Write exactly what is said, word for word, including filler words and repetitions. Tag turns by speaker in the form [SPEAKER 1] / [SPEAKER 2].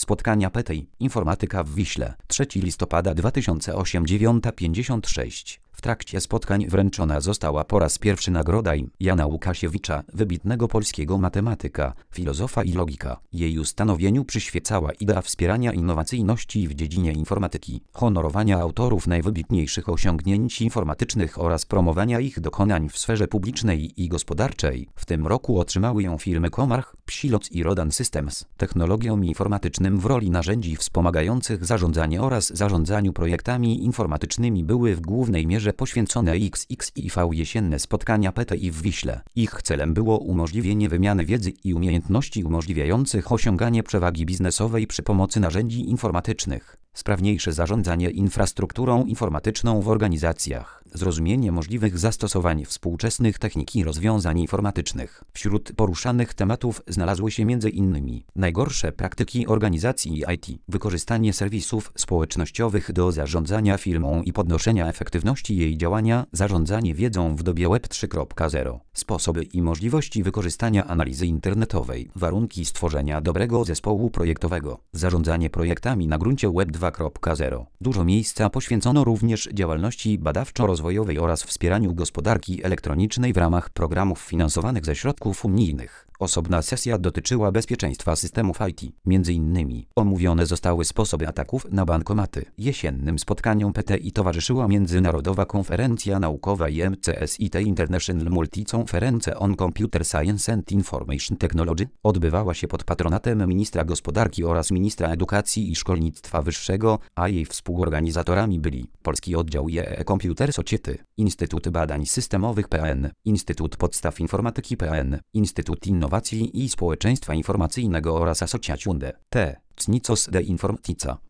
[SPEAKER 1] spotkania P T I, Informatyka w Wiśle, trzeciego listopada dwa tysiące ósmego, dziewiąta pięćdziesiąt sześć. W trakcie spotkań wręczona została po raz pierwszy nagroda Jana Łukasiewicza, wybitnego polskiego matematyka, filozofa i logika. Jej ustanowieniu przyświecała idea wspierania innowacyjności w dziedzinie informatyki, honorowania autorów najwybitniejszych osiągnięć informatycznych oraz promowania ich dokonań w sferze publicznej i gospodarczej. W tym roku otrzymały ją firmy Comarch, Psiloc i Rodan Systems. Technologiom informatycznym w roli narzędzi wspomagających zarządzanie oraz zarządzaniu projektami informatycznymi były w głównej mierze poświęcone X X I V jesienne spotkania P T I w Wiśle. Ich celem było umożliwienie wymiany wiedzy i umiejętności umożliwiających osiąganie przewagi biznesowej przy pomocy narzędzi informatycznych, sprawniejsze zarządzanie infrastrukturą informatyczną w organizacjach, zrozumienie możliwych zastosowań współczesnych technik i rozwiązań informatycznych. Wśród poruszanych tematów znalazły się między innymi najgorsze praktyki organizacji I T, wykorzystanie serwisów społecznościowych do zarządzania firmą i podnoszenia efektywności jej działania, zarządzanie wiedzą w dobie Web trzy kropka zero, sposoby i możliwości wykorzystania analizy internetowej, warunki stworzenia dobrego zespołu projektowego, zarządzanie projektami na gruncie Web dwa kropka zero. Dużo miejsca poświęcono również działalności badawczo-rozwojowej oraz wspieraniu gospodarki elektronicznej w ramach programów finansowanych ze środków unijnych. Osobna sesja dotyczyła bezpieczeństwa systemów I T. Między innymi omówione zostały sposoby ataków na bankomaty. Jesiennym spotkaniom P T I towarzyszyła Międzynarodowa Konferencja Naukowa I M C S I T International Multi-Conference on Computer Science and Information Technology. Odbywała się pod patronatem ministra gospodarki oraz ministra edukacji i szkolnictwa wyższego, a jej współorganizatorami byli Polski Oddział I E E Computer Society, Instytut Badań Systemowych P N, Instytut Podstaw Informatyki P N, Instytut Innowacji i Społeczeństwa Informacyjnego oraz Asociazione T. Cnicos de Informatica.